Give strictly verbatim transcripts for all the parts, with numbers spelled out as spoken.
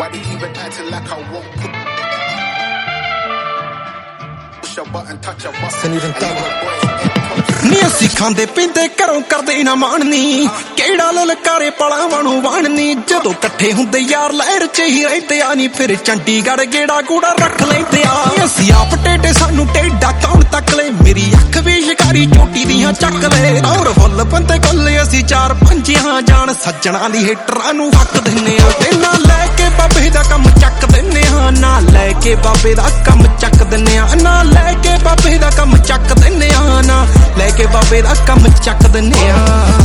Everybody even acting like I won't put push a button, touch a button. ਨੀ ਅਸੀਂ ਖਾਂਦੇ ਪੀਂਦੇ ਘਰੋਂ ਕਰਦੇ ਨਾ ਮਾਣਨੀ ਕਿਹੜਾ ਲਲਕਾਰੇ ਪਲਾਵਾਂ ਨੂੰ ਵਾਣਨੀ ਜਦੋਂ ਇਕੱਠੇ ਹੁੰਦੇ ਯਾਰ ਲਹਿਰ ਚ ਹੀ ਰਹਿੰਦੇ ਆ ਨੀ ਫਿਰ ਚੰਡੀਗੜ੍ਹ ਗੇੜਾ ਗੂੜਾ ਰੱਖ ਲੈਂਦੇ ਆ ਅਸੀਂ ਆਪ ਟੇਡੇ ਸਾਨੂੰ ਟੇਡਾ ਕੌਣ ਤੱਕ ਲੈ ਮੇਰੀ ਅੱਖ ਵੀ ਸ਼ਿਕਾਰੀ ਚੋਟੀ ਦੀਆਂ ਚੱਕ ਲੈ ਔਰ ਫੁੱਲ ਬੰਦੇ ਕੋਲੇ ਅਸੀਂ ਚਾਰ ਪੰਜਿਆਂ ਜਾਣ ਸੱਜਣਾ ਦੀ ਹੀਟਰਾਂ ਨੂੰ ਹੱਕ ਦਿੰਨੇ ਆ ਤੇ ਨਾ ਲੈ ਕੇ ਬਾਬੇ ਦਾ ਕੰਮ ਚੱਕ ਦਿੰਨੇ ਆ ਨਾ ਲੈ ਕੇ ਬਾਬੇ ਦਾ ਕੰਮ ਚੱਕ ਦਿੰਨੇ ਆ ਨਾ ਲੈ ਕੇ ਬਾਬੇ ਦਾ ਕੰਮ ਚੱਕ ਦਿੰਨੇ ਆ ਨਾ ਲੈ ਕੇ ਬਾਬੇ ਦਾ ਕੰਮ ਚੱਕ ਦਿੰਨੇ ਆ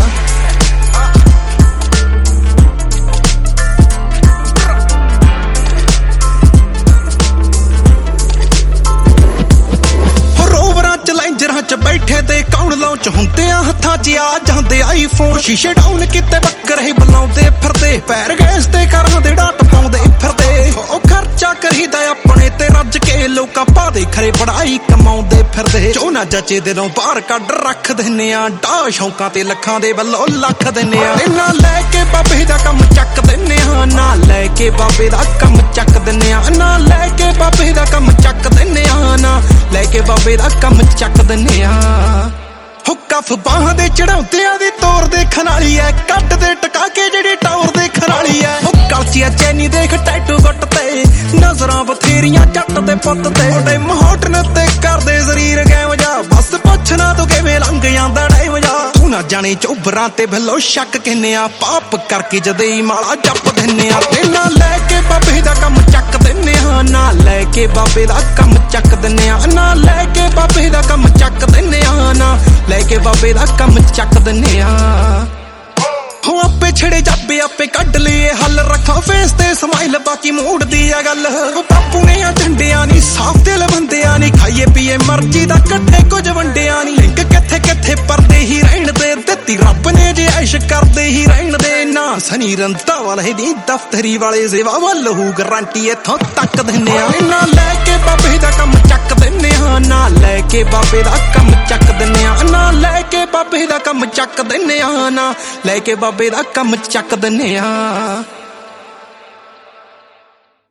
ਰੋਵਰਾਂ ਚ ਲੈਂਜਰਾਂ ਚ ਬੈਠੇ ਤੇ ਕੌਣ ਲਾਉਂਚ ਹੁੰਦੇ ਆ ਹੱਥਾਂ ਚ ਆ ਜਾਂਦੇ ਆਈਫੋਨ ਸ਼ੀਸ਼ੇ ਡਾਊਨ ਕਿਤੇ ਬੱਕਰੇ ਬੁਲਾਉਂਦੇ ਫਿਰਦੇ ਪੈਰ ਗੈਸ ਤੇ ਘਰਾਂ ਦੇ ਡਾਟ ਪਾਉਂਦੇ ਫਿਰਦੇ ਉਹ ਖਰਚਾ ਕਰੀਦਾ ਆਪਣੇ ਤੇ ਰੱਜ ਕੇ ਲੋਕਾਂ ਪਾਦੇ ਖਰੇ ਪੜਾਈ ਕਮਾਉਂਦੇ ਫਿਰਦੇ ਜੋ ਨਾ ਜੱਚੇ ਦਿਲੋਂ ਬਾਹਰ ਕੱਢ ਰੱਖ ਦਿੰਨੇ ਆ ਡਾ ਸ਼ੌਂਕਾਂ ਤੇ ਲੱਖਾਂ ਦੇ ਵੱਲੋਂ ਲੱਖ ਦਿੰਨੇ ਆ ਨਾ ਲੈ ਕੇ ਬਾਬੇ ਦਾ ਕੰਮ ਚੱਕ ਦਿੰਨੇ ਆ ਨਾ ਲੈ ਕੇ ਬਾਬੇ ਦਾ ਕੰਮ ਚੱਕ ਦਿੰਨੇ ਆ ਨਾ ਲੈ ਕੇ ਬਾਬੇ ਦਾ ਕੰਮ ਚੱਕ ਦਿੰਨੇ ਆ ਨਾ ਲੈ ਕੇ ਬਾਬੇ ਦਾ ਕੰਮ ਚੱਕ ਦਿੰਨੇ ਆ ਹੁੱਕਾ ਫਬਾਹਾਂ ਦੇ ਚੜਾਉਂਦਿਆਂ ਦੀ ਤੋਰ ਦੇਖਣ ਵਾਲੀ ਐ ਕੱਢ ਦੇ ਟਕਾ ਕੇ ਜਿਹੜੀ ਟੌਰ ਦੇਖਣ ਵਾਲੀ ਐ ਉਹ ਕਲਚੀਆ ਚੈਨੀ ਦੇਖ ਟੈਟੂ ਗੁੱਟ ਤੇ ਨਜ਼ਰਾਂ ਬਥੇਰੀਆਂ ਜੱਟ ਦੇ ਪੁੱਤ ਤੇ ਉਹਦੇ ਮਹੋਟਨ ਤੇ ਕਰਦੇ ਸਰੀਰ ਗੈਮ ਜਾ ਬਸ ਪੁੱਛਣਾ ਤੂੰ ਕਿਵੇਂ ਲੰਘ ਜਾਂਦਾ ਡੈਮ ਜਾ ਤੂੰ ਨਾ ਜਾਣੇ ਚੋਬਰਾਂ ਤੇ ਭੱਲੋ ਸ਼ੱਕ ਕਿੰਨੇ ਆ ਪਾਪ ਕਰਕੇ ਜਦੇ ਹੀ ਮਾਲਾ ਜੱਪ ਦਿੰਨੇ ਆ ਤੇ ਨਾ ਲੈ ਕੇ ਬਾਬੇ ਦਾ ਕੰਮ ਚੱਕ ਦਿੰਨੇ ਆ ਨਾ ਲੈ ਕੇ ਬਾਬੇ ਦਾ ਕੰਮ ਚੱਕ ਦਿੰਨੇ ਆ ਨਾ ਲੈ ਕੇ ਬਾਬੇ ਦਾ ਕੰਮ ਚੱਕ ਦਿੰਨੇ ਆ ਨਾ ਲੈ ਕੇ ਬਾਬੇ ਦਾ ਕੰਮ ਚੱਕ ਦਿੰਨੇ ਆ ਹੋ ਆਪੇ ਛੜੇ ਜਾਬੇ ਆਪੇ ਕੱਢ ਲਈਏ ਹੱਲ ਰੱਖਾਂ ਫੇਸ ਤੇ ਸਮਾਈਲ ਬਾਕੀ ਮੂਡ ਦੀ ਆ ਗੱਲ ਬਾਪੂ ਨੇ ਆ ਝੰਡਿਆਂ ਨੀ ਸਾਫ ਦਿਲ ਬੰਦਿਆਂ ਨੀ ਖਾਈਏ ਪੀਏ ਮਰਜ਼ੀ ਦਾ ਇਕੱਠੇ ਕੁਝ ਵੰਡਿਆਂ ਨੀ ਲਿੰਕ ਕਿੱਥੇ ਕਿੱਥੇ ਪਰਦੇ ਹੀ ਰਹਿਣ ਦੇ ਦਿੱਤੀ ਰੱਬ ਨੇ ਜੇ ਐਸ਼ ਕਰਦੇ ਹੀ ਰਹਿਣ ਦੇ ਨਾ ਸਨੀ ਰੰਤਾ ਵਾਲੇ ਦੀ ਦਫ਼ਤਰੀ ਵਾਲੇ ਸੇਵਾ ਵੱਲ ਹੂ ਗਰੰਟੀ ਇੱਥੋਂ ਤੱਕ ਦਿੰਨੇ ਆ ਨਾ ਲੈ ਕੇ ਬਾਬੇ ਦਾ ਕੰਮ ਚੱਕ ਦਿੰਨੇ ਆ ਨਾ ਲੈ ਕੇ ਬਾਬੇ ਦਾ ਕੰਮ ਚੱਕ ਦਿੰਨੇ ਆ ਨਾ ਲੈ ਕੇ ਬਾਬੇ ਦਾ ਕੰਮ ਚੱਕ ਦਿੰਨੇ ਆ ਨਾ ਲੈ ਕੇ ਬਾਬੇ ਦਾ ਕੰਮ ਚੱਕ ਦਿੰਨੇ ਆ